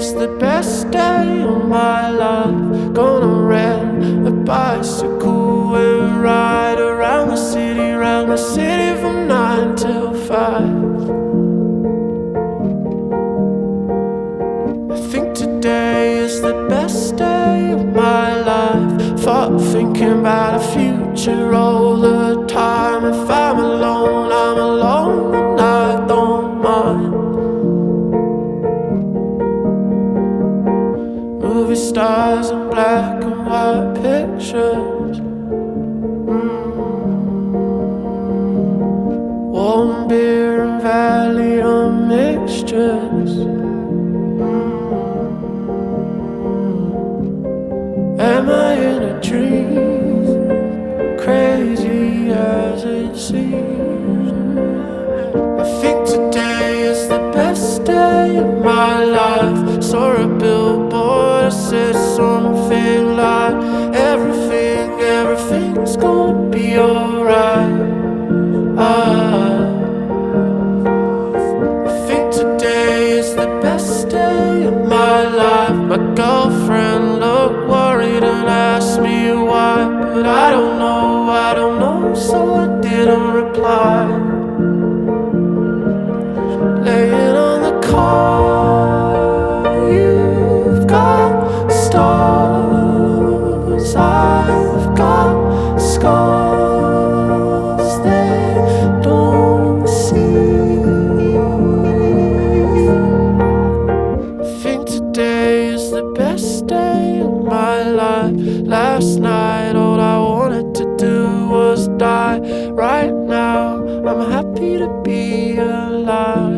is the best day of my life. Gonna rent a bicycle and ride around the city from 9 till 5. I think today is the best day of my life. Thought thinking about a future all the time. If I'm alone, I'm alone, and I don't mind. Movie stars and black and white pictures. Warm beer and Valium mixtures. Am I in a dream? Crazy as it seems. I think today is the best day of my life. Saw a billboard that said something like everything's gonna be alright. I think today is the best day of my life. My girlfriend looked worried and asked me why, but I don't know, so I didn't reply. Laying on the car, you've got stars, I've got scars they don't see. I think today is the best day of my life. Last night all I wanted to do was die. Right now I'm happy to be alive.